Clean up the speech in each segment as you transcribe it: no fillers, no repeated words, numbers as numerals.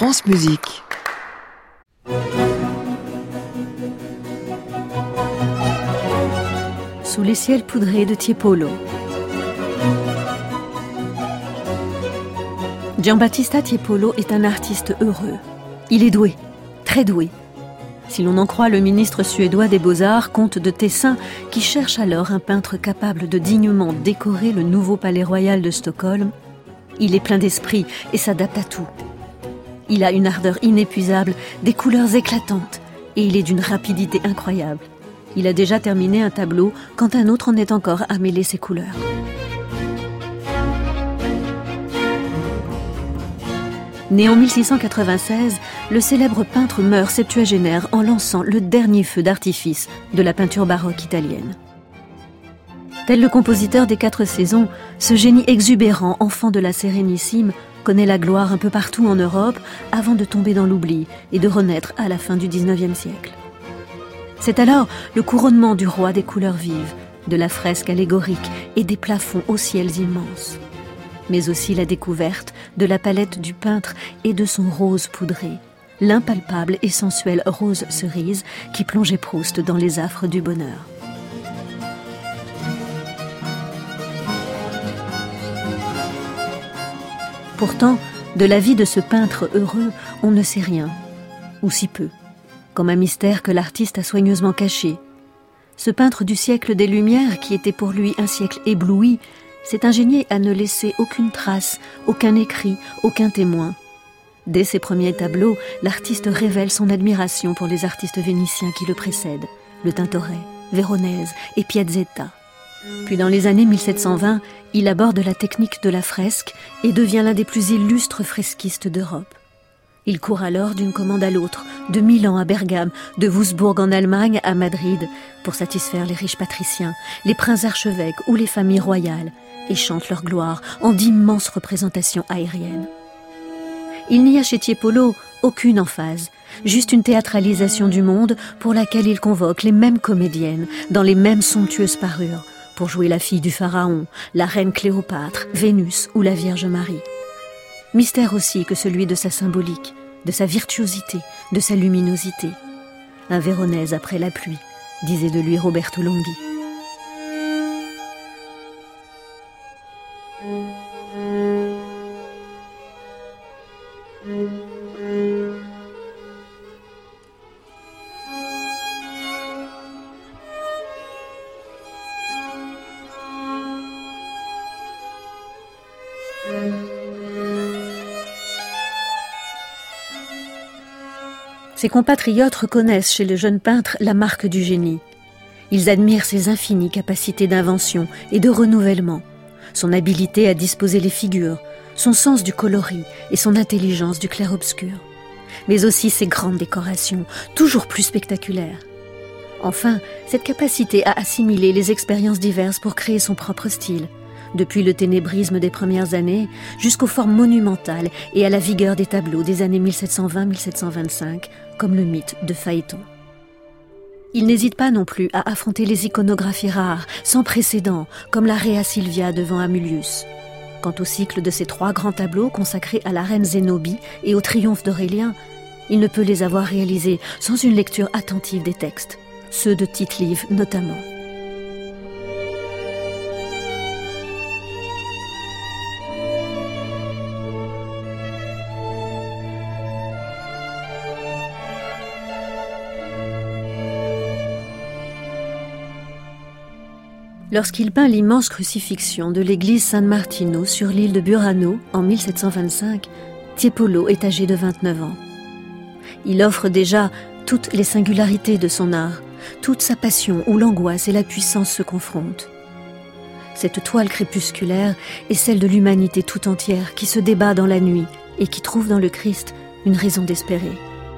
France Musique. Sous les ciels poudrés de Tiepolo. Giambattista Tiepolo est un artiste heureux. Il est doué, très doué. Si l'on en croit le ministre suédois des Beaux-Arts, comte de Tessin, qui cherche alors un peintre capable de dignement décorer le nouveau palais royal de Stockholm, il est plein d'esprit et s'adapte à tout. Il a une ardeur inépuisable, des couleurs éclatantes, et il est d'une rapidité incroyable. Il a déjà terminé un tableau quand un autre en est encore à mêler ses couleurs. Né en 1696, le célèbre peintre meurt septuagénaire en lançant le dernier feu d'artifice de la peinture baroque italienne. Tel le compositeur des 4 saisons, ce génie exubérant, enfant de la Sérénissime, connaît la gloire un peu partout en Europe avant de tomber dans l'oubli et de renaître à la fin du XIXe siècle. C'est alors le couronnement du roi des couleurs vives, de la fresque allégorique et des plafonds aux ciels immenses. Mais aussi la découverte de la palette du peintre et de son rose poudré, l'impalpable et sensuel rose cerise qui plongeait Proust dans les affres du bonheur. Pourtant, de la vie de ce peintre heureux, on ne sait rien, ou si peu, comme un mystère que l'artiste a soigneusement caché. Ce peintre du siècle des Lumières, qui était pour lui un siècle ébloui, s'est ingénié à ne laisser aucune trace, aucun écrit, aucun témoin. Dès ses premiers tableaux, l'artiste révèle son admiration pour les artistes vénitiens qui le précèdent, le Tintoret, Véronèse et Piazzetta. Puis dans les années 1720, il aborde la technique de la fresque et devient l'un des plus illustres fresquistes d'Europe. Il court alors d'une commande à l'autre, de Milan à Bergame, de Wurtzbourg en Allemagne à Madrid, pour satisfaire les riches patriciens, les princes archevêques ou les familles royales, et chante leur gloire en d'immenses représentations aériennes. Il n'y a chez Tiepolo aucune emphase, juste une théâtralisation du monde pour laquelle il convoque les mêmes comédiennes, dans les mêmes somptueuses parures, pour jouer la fille du pharaon, la reine Cléopâtre, Vénus ou la Vierge Marie. Mystère aussi que celui de sa symbolique, de sa virtuosité, de sa luminosité. Un Véronèse après la pluie, disait de lui Roberto Longhi. Ses compatriotes reconnaissent chez le jeune peintre la marque du génie. Ils admirent ses infinies capacités d'invention et de renouvellement, son habileté à disposer les figures, son sens du coloris et son intelligence du clair-obscur, mais aussi ses grandes décorations, toujours plus spectaculaires. Enfin, cette capacité à assimiler les expériences diverses pour créer son propre style, depuis le ténébrisme des premières années jusqu'aux formes monumentales et à la vigueur des tableaux des années 1720-1725, comme le mythe de Phaéton. Il n'hésite pas non plus à affronter les iconographies rares, sans précédent, comme la Rea Silvia devant Amulius. Quant au cycle de ces 3 grands tableaux consacrés à la reine Zénobie et au triomphe d'Aurélien, il ne peut les avoir réalisés sans une lecture attentive des textes, ceux de Tite-Live notamment. Lorsqu'il peint l'immense crucifixion de l'église San Martino sur l'île de Burano en 1725, Tiepolo est âgé de 29 ans. Il offre déjà toutes les singularités de son art, toute sa passion où l'angoisse et la puissance se confrontent. Cette toile crépusculaire est celle de l'humanité tout entière qui se débat dans la nuit et qui trouve dans le Christ une raison d'espérer.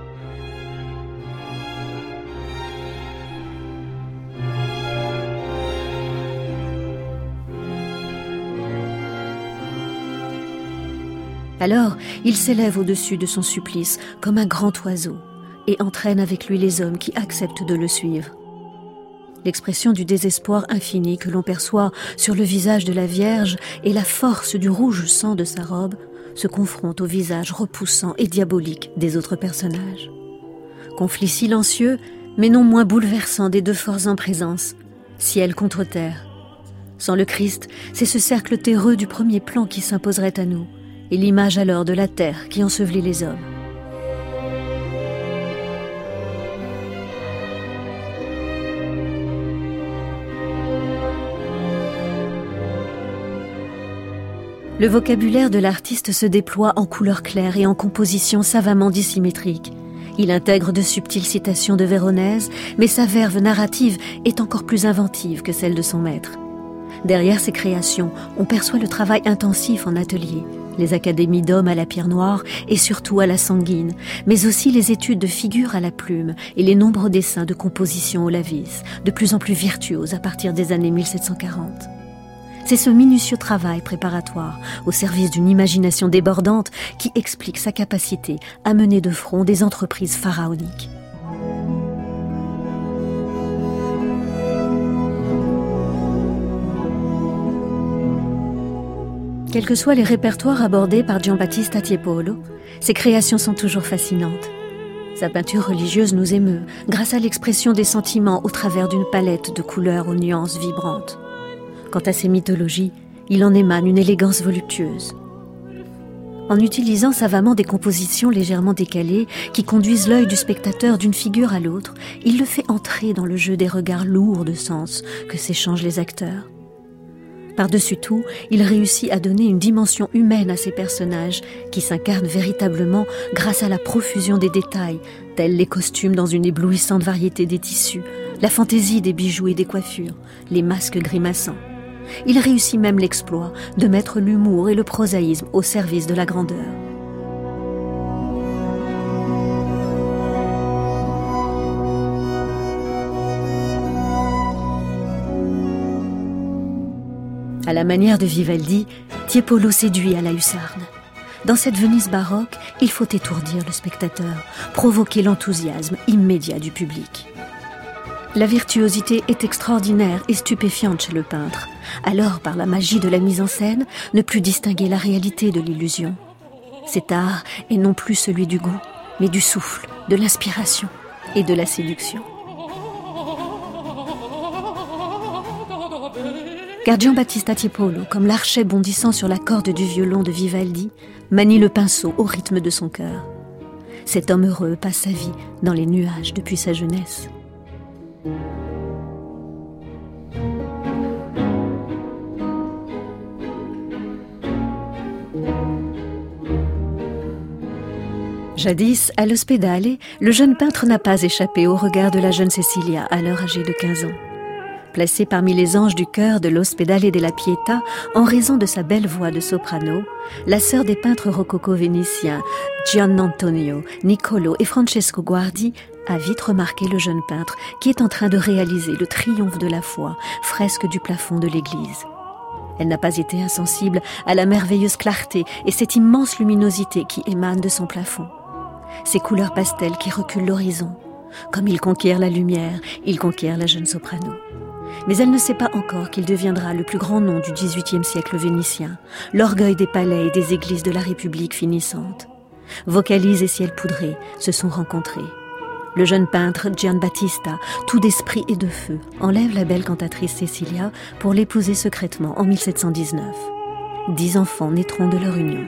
Alors, il s'élève au-dessus de son supplice comme un grand oiseau et entraîne avec lui les hommes qui acceptent de le suivre. l'expression du désespoir infini que l'on perçoit sur le visage de la Vierge et la force du rouge sang de sa robe se confronte au visage repoussant et diabolique des autres personnages. Conflit silencieux, mais non moins bouleversant des deux forces en présence, ciel contre terre. Sans le Christ, c'est ce cercle terreux du premier plan qui s'imposerait à nous, et l'image alors de la terre qui ensevelit les hommes. Le vocabulaire de l'artiste se déploie en couleurs claires et en compositions savamment dissymétriques. Il intègre de subtiles citations de Véronèse, mais sa verve narrative est encore plus inventive que celle de son maître. Derrière ces créations, on perçoit le travail intensif en atelier, les académies d'hommes à la pierre noire et surtout à la sanguine, mais aussi les études de figures à la plume et les nombreux dessins de composition au lavis, de plus en plus virtuoses à partir des années 1740. C'est ce minutieux travail préparatoire au service d'une imagination débordante qui explique sa capacité à mener de front des entreprises pharaoniques. Quels que soient les répertoires abordés par Giambattista Tiepolo, ses créations sont toujours fascinantes. Sa peinture religieuse nous émeut grâce à l'expression des sentiments au travers d'une palette de couleurs aux nuances vibrantes. Quant à ses mythologies, il en émane une élégance voluptueuse. En utilisant savamment des compositions légèrement décalées qui conduisent l'œil du spectateur d'une figure à l'autre, il le fait entrer dans le jeu des regards lourds de sens que s'échangent les acteurs. Par-dessus tout, il réussit à donner une dimension humaine à ses personnages qui s'incarnent véritablement grâce à la profusion des détails, tels les costumes dans une éblouissante variété des tissus, la fantaisie des bijoux et des coiffures, les masques grimaçants. Il réussit même l'exploit de mettre l'humour et le prosaïsme au service de la grandeur. À la manière de Vivaldi, Tiepolo séduit à la hussarde. Dans cette Venise baroque, il faut étourdir le spectateur, provoquer l'enthousiasme immédiat du public. La virtuosité est extraordinaire et stupéfiante chez le peintre. Alors, par la magie de la mise en scène, ne plus distinguer la réalité de l'illusion. Cet art est non plus celui du goût, mais du souffle, de l'inspiration et de la séduction. Car Giambattista Tiepolo, comme l'archet bondissant sur la corde du violon de Vivaldi, manie le pinceau au rythme de son cœur. Cet homme heureux passe sa vie dans les nuages depuis sa jeunesse. Jadis, à l'Ospedale, le jeune peintre n'a pas échappé au regard de la jeune Cecilia, alors âgée de 15 ans. Placée parmi les anges du chœur de l'Ospedale della Pietà, en raison de sa belle voix de soprano, la sœur des peintres rococo vénitiens, Giannantonio, Niccolo et Francesco Guardi, a vite remarqué le jeune peintre qui est en train de réaliser le triomphe de la foi, fresque du plafond de l'église. Elle n'a pas été insensible à la merveilleuse clarté et cette immense luminosité qui émane de son plafond. Ces couleurs pastel qui reculent l'horizon. Comme il conquiert la lumière, il conquiert la jeune soprano. Mais elle ne sait pas encore qu'il deviendra le plus grand nom du XVIIIe siècle vénitien, l'orgueil des palais et des églises de la République finissante. Vocalise et ciel poudré se sont rencontrés. Le jeune peintre Giambattista, tout d'esprit et de feu, enlève la belle cantatrice Cecilia pour l'épouser secrètement en 1719. 10 enfants naîtront de leur union.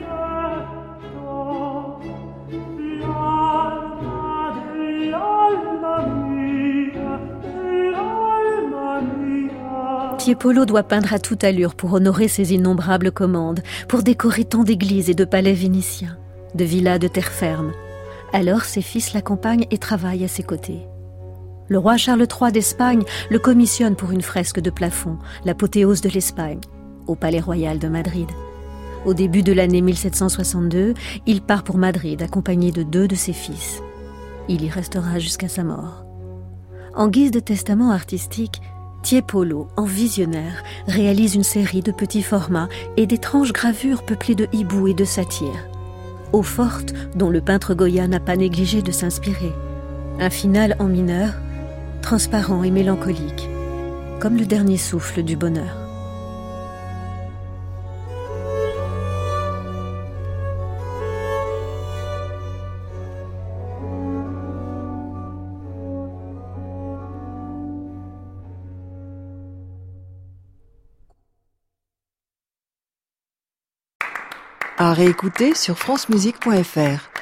Tiepolo doit peindre à toute allure pour honorer ses innombrables commandes, pour décorer tant d'églises et de palais vénitiens, de villas de terre ferme. Alors ses fils l'accompagnent et travaillent à ses côtés. Le roi Charles III d'Espagne le commissionne pour une fresque de plafond, l'apothéose de l'Espagne, au Palais Royal de Madrid. Au début de l'année 1762, il part pour Madrid accompagné de 2 de ses fils. Il y restera jusqu'à sa mort. En guise de testament artistique, Tiepolo, en visionnaire, réalise une série de petits formats et d'étranges gravures peuplées de hiboux et de satyres. Eau forte dont le peintre Goya n'a pas négligé de s'inspirer. Un final en mineur, transparent et mélancolique, comme le dernier souffle du bonheur. À réécouter sur francemusique.fr.